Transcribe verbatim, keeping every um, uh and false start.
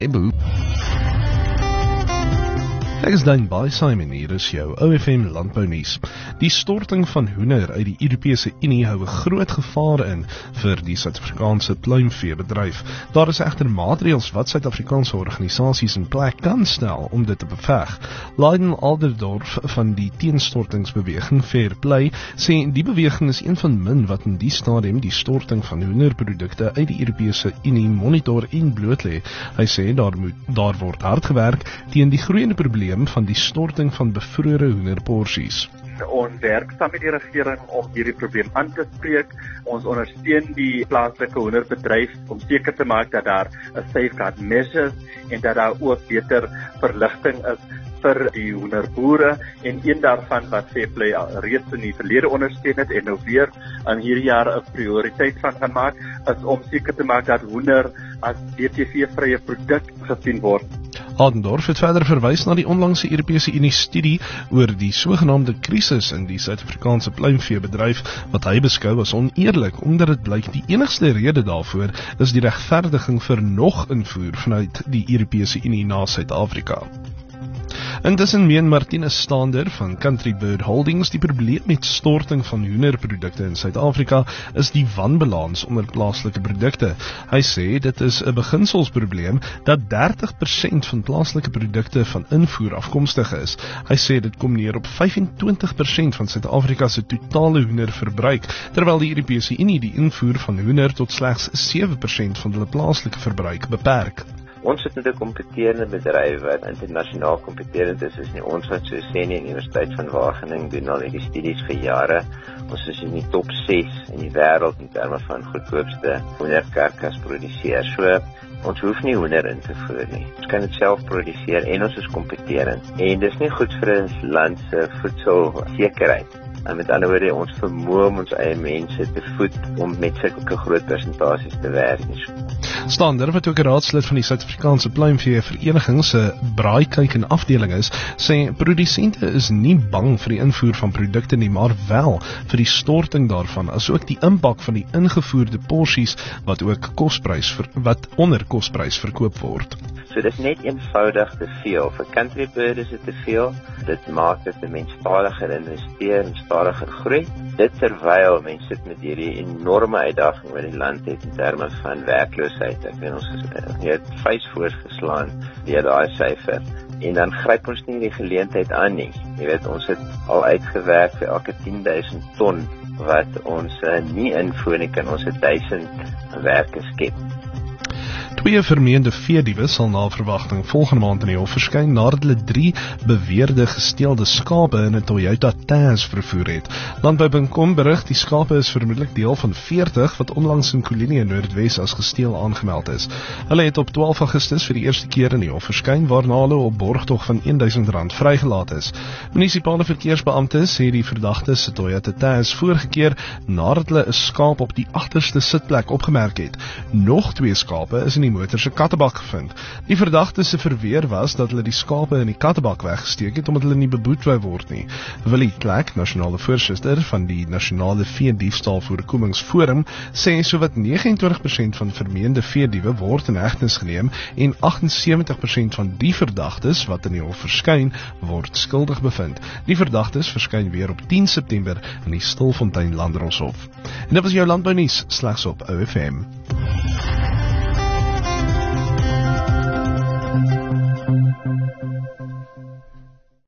Ebo. Ek is Dan by Simon, hier is jou O F M landbounuus. Die storting van hoender uit die Europese Unie hou 'n groot gevaar in vir die Suid-Afrikaanse pluimveebedryf. Daar is egter maatreëls wat Suid-Afrikaanse organisasies in plek kan stel om dit te beveg. Leiden Alderdorf van die teenstortingsbeweging Fair Play sê die beweging is een van min wat in die stadium die storting van hoenderprodukte uit die Europese Unie monitor en blootlê. Hy sê daar moet daar word hard gewerk teen die groeiende probleem van die storting van bevrore hoenderporsies. Ons werk saam met die regering om hierdie probleem aan te spreek. Ons ondersteun die plaaslike hoenderbedryf om seker te maak dat daar 'n safeguard measures en dat daar ook beter verligting is vir die hoenderboere, en een daarvan wat Fairplay reeds in die verlede ondersteun het en nou weer in hierdie jaar 'n prioriteit van gaan maak, is om seker te maak dat hoender as D T V-vrye produk gesien word. Alderdorf het verder verwys na die onlangse Europese Unie studie oor die sogenaamde krisis in die Suid-Afrikaanse pluimveebedryf, wat hy beskou as oneerlik, omdat dit blyk die enigste rede daarvoor is die regverdiging vir nog invoer vanuit die Europese Unie na Suid-Afrika. Intussen meen Martinus Stander van Country Bird Holdings die probleem met storting van hoenderprodukte in Suid-Afrika is die wanbalans onder plaaslike produkte. Hy sê dit is 'n beginselsprobleem dat dertig persent van plaaslike produkte van invoer afkomstig is. Hy sê dit kom neer op vyf en twintig persent van Suid-Afrika se totale hoenderverbruik, terwyl die Europese Unie die invoer van hoender tot slegs sewe persent van hulle plaaslike verbruik beperk. Ons het met 'n kompeterende bedryf wat internasionaal kompeterend is, is nie ons wat so sê nie. Die Universiteit van Wageningen doen al hierdie studies vir jare. Ons is in die top ses in die wêreld in terme van goedkoopste hoenderkarkas produseer. So, ons hoef nie hoender in te voer nie. Ons kan dit self produseer en ons is kompeterend. En dis nie goed vir 'n land se voedselsekerheid. En met ander woorde, ons vermoë om ons eie mense te voed om met sulke groot persentasies te werk. Stander, wat ook 'n raadslid van die Suid-Afrikaanse Pluimvee Vereniging se braaikyk en afdeling is, sê produsente is nie bang vir die invoer van produkte nie, maar wel vir die storting daarvan, asook die impak van die ingevoerde porsies wat ook kosprys wat onder kosprys verkoop word. So dit is net eenvoudig te veel. Vir Country Bird is dit te veel. Dit maak dat die mens stadiger investeer en stadiger groei. Dit terwyl mense sit met hierdie enorme uitdaging wat die land het in terme van werkloosheid. Ek weet ons het vuis voorgeslaan deur daai syfer. En dan gryp ons nie die geleentheid aan nie. Jy weet, ons het al uitgewerk vir elke tien duisend ton wat ons uh, nie invoer nie, kan ons duisend werke skep. Twee vermeende veediewe sal na verwagting volgende maand in die hof verskyn nadat hulle drie beweerde gesteelde skape in 'n Toyota Tazz vervoer het. Landbou punt com berig die skape is vermoedelik deel van veertig wat onlangs in Kolinie Noordwes as gesteel aangemeld is. Hulle het op twaalf Augustus vir die eerste keer in die hof verskyn, waarna hulle op borgtog van duisend rand vrygelaat is. Munisipale verkeersbeamptes sê die verdagte se Toyota Tazz voorgekeer nadat hulle 'n skaap op die agterste sitplek opgemerk het. Nog twee skape is in die motor se kattebak gevind. Die verdagte se verweer was dat hulle die skape in die kattebak weggesteek het omdat hulle nie beboet wou word nie. Willie Klek, nasionale voorsitter van die Nasionale Veediefstal Voorkomingsforum, sê sowat vyf en twintig persent van vermeende veediewe word in hegtenis geneem en agt en sewentig persent van die verdagtes wat in die hof verskyn, word skuldig bevind. Die verdagtes verskyn weer op tien September in die Stilfontein Landdroshof. En dit was jou landbounuus slegs op O F M.